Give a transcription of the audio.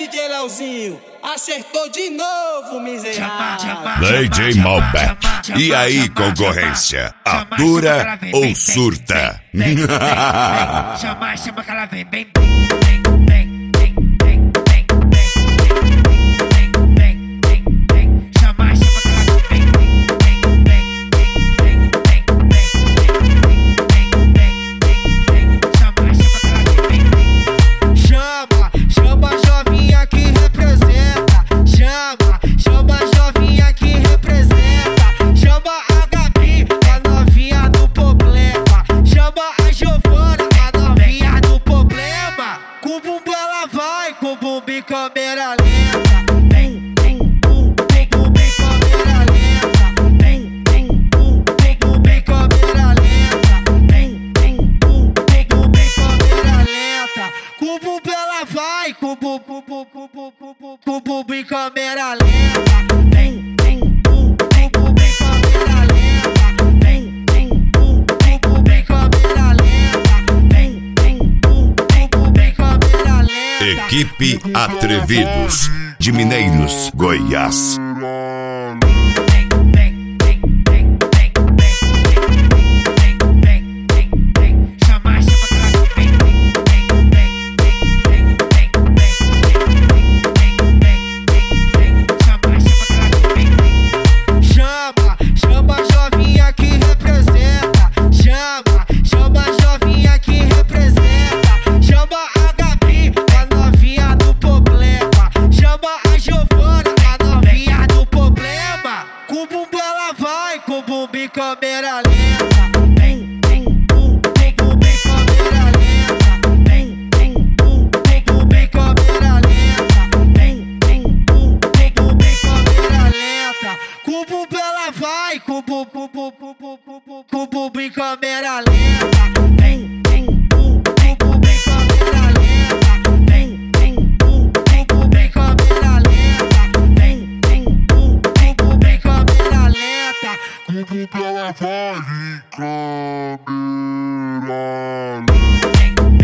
DJ Leozinho, acertou de novo, miserável. DJ Malbec. E aí, concorrência? Atura ou surta? Chama que ela vem bem. Com bumbum em câmera lenta, bumbum em câmera lenta, bumbum em câmera lenta, bumbum em câmera lenta. Com bumbum ela vai, com bumbum em câmera lenta, bumbum em câmera lenta, bumbum em câmera lenta, bumbum em câmera lenta. Equipe Atrevidos, de Mineiros, Goiás. Chama jovinha que representa, chama jovinha que representa, chama a Gabi, a novinha do problema, chama a Giovana, a novinha do problema. Com bumbum ela vai, com bumbum em câmera lenta, bumbum em câmera lenta, bumbum em câmera lenta, bumbum em câmera lenta. Com bumbum ela vai, com bumbum em câmera lenta, bumbum em câmera lenta, bumbum em câmera lenta, bumbum em câmera lenta. Com bumbum ela vai em câmera lenta.